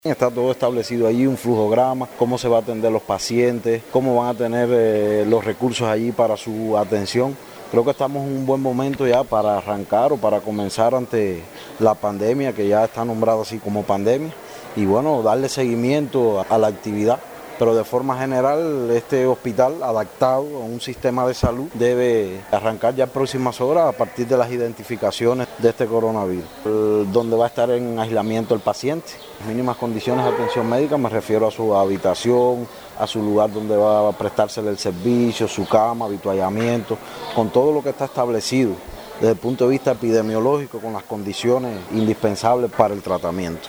Está todo establecido allí, un flujograma, cómo se va a atender los pacientes, cómo van a tener los recursos allí para su atención. Creo que estamos en un buen momento ya para arrancar o para comenzar ante la pandemia, que ya está nombrada así como pandemia, y bueno, darle seguimiento a la actividad. Pero de forma general, este hospital adaptado a un sistema de salud debe arrancar ya en próximas horas a partir de las identificaciones de este coronavirus, donde va a estar en aislamiento el paciente. Mínimas condiciones de atención médica, me refiero a su habitación, a su lugar donde va a prestársele el servicio, su cama, habituallamiento, con todo lo que está establecido desde el punto de vista epidemiológico, con las condiciones indispensables para el tratamiento.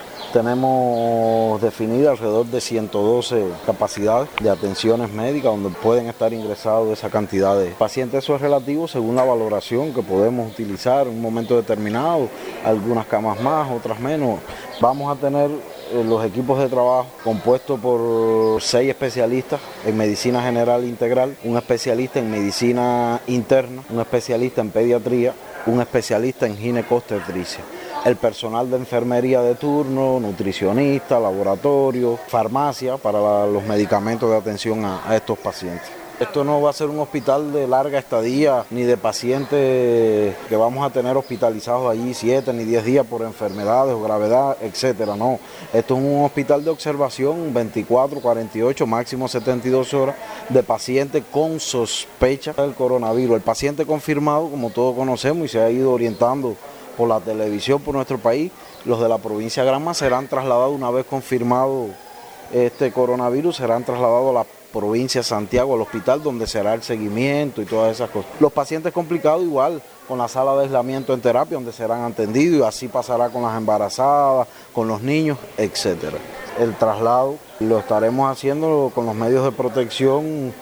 Tenemos definidas alrededor de 112 capacidades de atenciones médicas donde pueden estar ingresados esa cantidad de pacientes. Eso es relativo según la valoración que podemos utilizar en un momento determinado, algunas camas más, otras menos. Vamos a tener los equipos de trabajo compuestos por 6 especialistas en medicina general integral, un especialista en medicina interna, un especialista en pediatría, un especialista en ginecobstetricia. El personal de enfermería de turno, nutricionista, laboratorio, farmacia para los medicamentos de atención a estos pacientes. Esto no va a ser un hospital de larga estadía ni de pacientes que vamos a tener hospitalizados allí 7 ni 10 días por enfermedades o gravedad, etcétera. No, esto es un hospital de observación 24, 48, máximo 72 horas de pacientes con sospecha del coronavirus. El paciente confirmado, como todos conocemos y se ha ido orientando por la televisión por nuestro país, los de la provincia de Granma serán trasladados una vez confirmado este coronavirus, serán trasladados a la provincia de Santiago, al hospital donde será el seguimiento y todas esas cosas. Los pacientes complicados igual, con la sala de aislamiento en terapia donde serán atendidos y así pasará con las embarazadas, con los niños, etcétera. El traslado lo estaremos haciendo con los medios de protección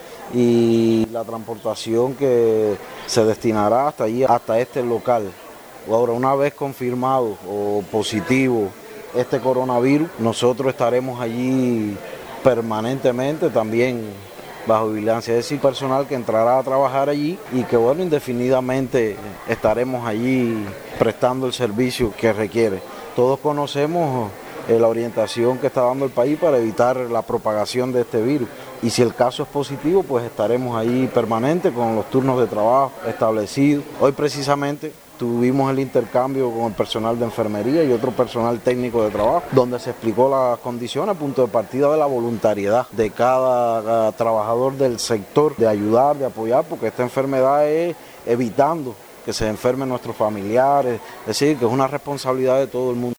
y la transportación que se destinará hasta allí, hasta este local. Ahora, una vez confirmado o positivo este coronavirus, nosotros estaremos allí permanentemente también bajo vigilancia, es decir, personal que entrará a trabajar allí y que bueno, indefinidamente estaremos allí prestando el servicio que requiere. Todos conocemos la orientación que está dando el país para evitar la propagación de este virus y si el caso es positivo, pues estaremos ahí permanente con los turnos de trabajo establecidos. Hoy precisamente tuvimos el intercambio con el personal de enfermería y otro personal técnico de trabajo, donde se explicó las condiciones, punto de partida de la voluntariedad de cada trabajador del sector de ayudar, de apoyar, porque esta enfermedad es evitando que se enfermen nuestros familiares, es decir, que es una responsabilidad de todo el mundo.